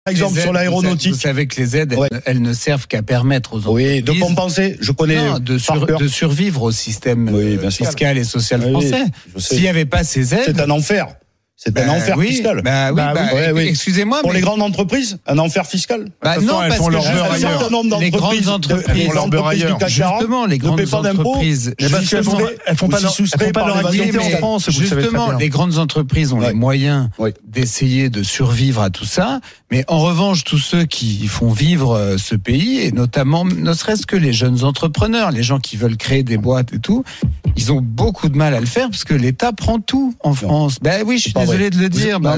Par exemple, aides, sur l'aéronautique. Vous savez que les aides, elles ne servent qu'à permettre aux entreprises. Oui, de compenser. Je connais. De survivre au système fiscal et social français. S'il n'y avait pas ces aides. C'est un enfer. C'est un enfer fiscal. Excusez-moi. Pour les grandes entreprises, un enfer fiscal. Non, parce que les grandes entreprises, justement, les grandes entreprises, elles font pas leur activité en France. Justement, les grandes entreprises ont les moyens d'essayer de survivre à tout ça. Mais en revanche, tous ceux qui font vivre ce pays, et notamment, ne serait-ce que les jeunes entrepreneurs, les gens qui veulent créer des boîtes et tout, ils ont beaucoup de mal à le faire parce que l'État prend tout en France. Ben oui, je suis désolé de le dire. Non.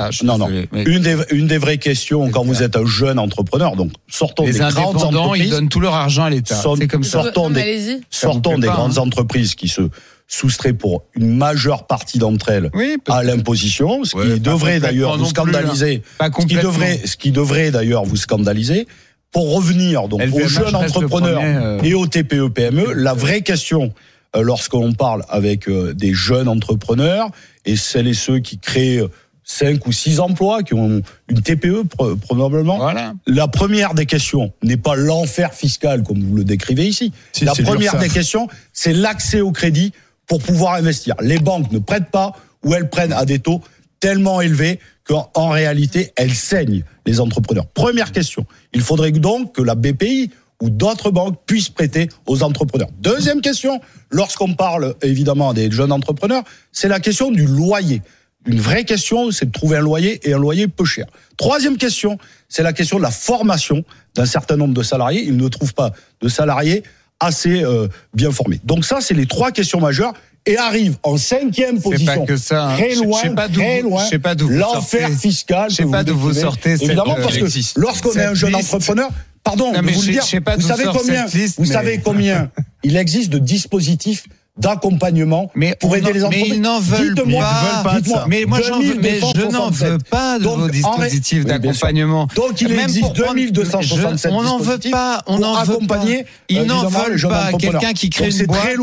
Une des vraies questions quand vous êtes un jeune entrepreneur, donc sortons des grandes entreprises. Ils donnent tout leur argent à l'État. C'est comme ça. Sortons des grandes entreprises qui se soustraient pour une majeure partie d'entre elles à l'imposition, ce qui devrait d'ailleurs vous scandaliser. Ce qui devrait d'ailleurs vous scandaliser. Pour revenir donc aux jeunes entrepreneurs et aux TPE PME, la vraie question lorsqu'on parle avec des jeunes entrepreneurs et celles et ceux qui créent 5 ou 6 emplois, qui ont une TPE probablement. Voilà. La première des questions n'est pas l'enfer fiscal comme vous le décrivez ici. La première des questions, c'est l'accès au crédit pour pouvoir investir. Les banques ne prêtent pas ou elles prennent à des taux tellement élevés qu'en réalité, elles saignent les entrepreneurs. Première question. Il faudrait donc que la BPI ou d'autres banques puissent prêter aux entrepreneurs. Deuxième question, lorsqu'on parle évidemment des jeunes entrepreneurs, c'est la question du loyer. Une vraie question, c'est de trouver un loyer et un loyer peu cher. Troisième question, c'est la question de la formation d'un certain nombre de salariés. Ils ne trouvent pas de salariés assez bien formés. Donc ça, c'est les 3 questions majeures. Et arrive en 5e position, pas que ça, hein. très loin, l'enfer fiscal. Je sais pas d'où vous sortez. Évidemment, parce que lorsqu'on est un jeune entrepreneur, pardon, de vous le dire, vous savez combien il existe de dispositifs d'accompagnement pour aider les entreprises. Mais ils n'en veulent pas. Mais moi, je n'en veux pas de vos dispositifs d'accompagnement. Donc, il existe 2267 on n'en veut pas. Ils n'en veulent pas. Quelqu'un qui crée une boîte.